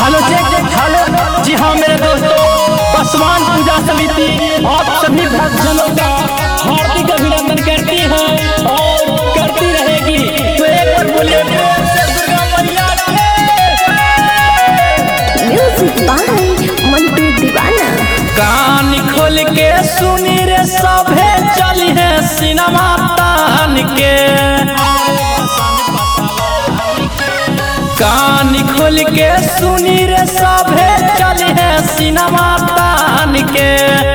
Hello hello जी हाँ मेरे दोस्तों, पासवान पूजा समिति आप सभी भक्तजनों का हार्दिक अभिनंदन करती है और करती रहेगी। तो एक बार बोलिए प्रेम से दुर्गा मैया की। म्यूजिक बाय मंटू दीवाना। कान खोल के सुनी रे सभे चली है सिनेमा तान के। कान खोल के सुनी रे सभे चली है सिनेमा तान के।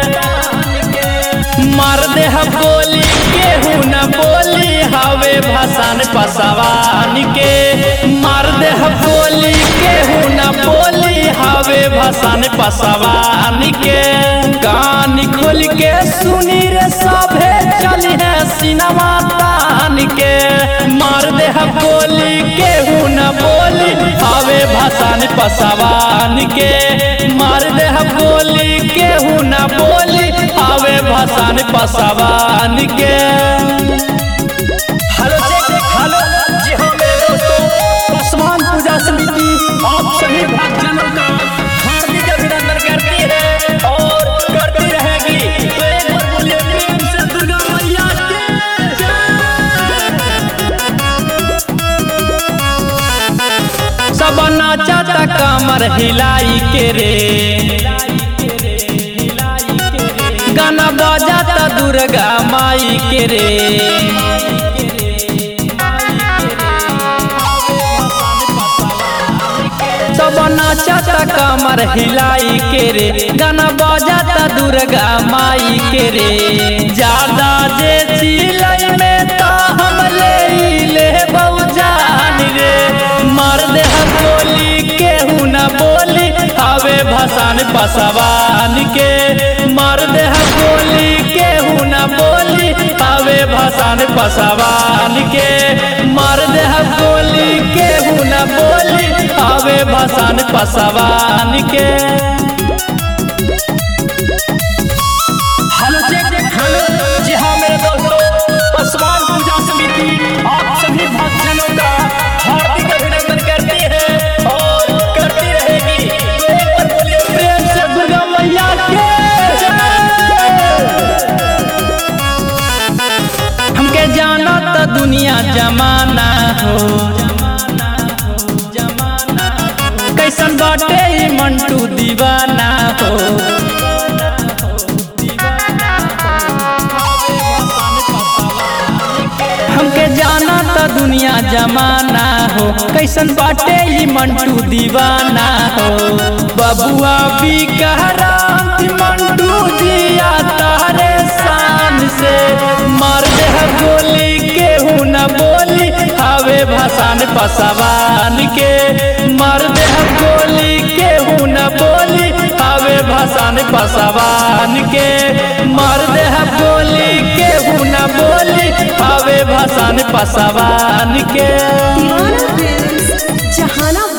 मार दे बोली केहू न बोली हवे भसान पसवान के। मार दे बोली केहू न बोली हवे भसान पसवान के। कान खोल के सुनी रे सभे चली है सिनेमा तान के। मार दे बोली केहू न बोली हवे भसान पसवान के। मार दे बोली केहू न बोली हवे भसान पसवान के। हेलो जी हाँ मेरे दोस्तों, पासवान पूजा समिति आप सभी भक्तजनों का हार्दिक अभिनंदन करती है और करती रहेगी। तो एक बार बोलिए प्रेम से दुर्गा मैया की। सब नाचता कमर हिलाई के रे, गाना बजाता दुर्गा माई के रे। सब नाचता कमर हिलाई के रे, गाना बजाता दुर्गा माई के रे। ज्यादा जे चिलई में तो हम ले बहुजान रे। मार दे बोली केहू न बोली हवे भसान पसवान के। मार दे बोली केहू न बोली हवे भसान पसवान के। मार दे बोली केहू न बोली हवे भसान पसवान के। हेलो जी हाँ मेरे दोस्तों, पासवान पूजा समिति आप सभी भक्तजनों का हार्दिक अभिनंदन करती है और करती रहेगी। तो एक बार बोलिए प्रेम से दुर्गा मैया के। हमके जाना तो दुनिया जमाना हो, कैसन बाटे ई मंटू दीवाना हो। हमके जाना तो दुनिया जमाना हो, कैसन बाटे ई मंटू दीवाना हो। बबुआ भी कह मंटू जिया तारे शान से। मार दे गोली केहू न बोली हवे भसान पसवान के। मार दे गोली केहू न बोली हवे भसान पसवान के। मार दे बोली केहू न बोली हवे भसान पसवान के। दीवाना फिल्म्स जहानाबाद।